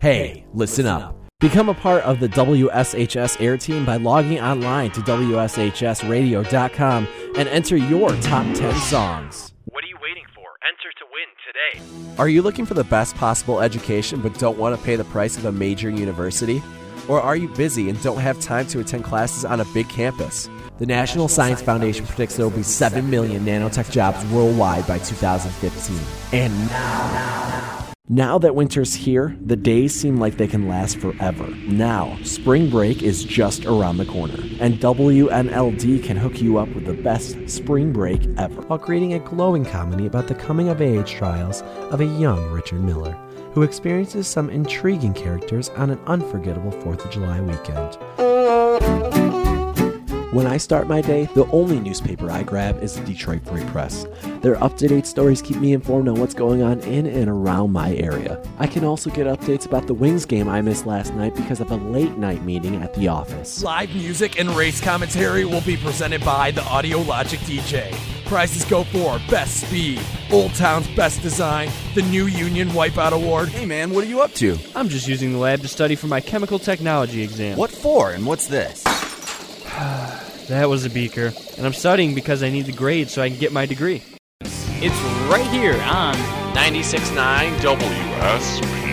Hey, listen up. Become a part of the WSHS Air Team by logging online to WSHSradio.com and enter your top 10 songs. What are you waiting for? Enter to win today. Are you looking for the best possible education but don't want to pay the price of a major university? Or are you busy and don't have time to attend classes on a big campus? The National Science Foundation predicts there will be 7 million nanotech jobs worldwide by 2015. And now that winter's here, the days seem like they can last forever. Now, spring break is just around the corner, and WNLD can hook you up with the best spring break ever, while creating a glowing comedy about the coming-of-age trials of a young Richard Miller, who experiences some intriguing characters on an unforgettable 4th of July weekend. When I start my day, the only newspaper I grab is the Detroit Free Press. Their up-to-date stories keep me informed on what's going on in and around my area. I can also get updates about the Wings game I missed last night because of a late-night meeting at the office. Live music and race commentary will be presented by the Audio Logic DJ. Prizes go for Best Speed, Old Town's Best Design, the New Union Wipeout Award. Hey man, what are you up to? I'm just using the lab to study for my chemical technology exam. What for, and what's this? That was a beaker. And I'm studying because I need the grades so I can get my degree. It's right here on 96.9 WSB.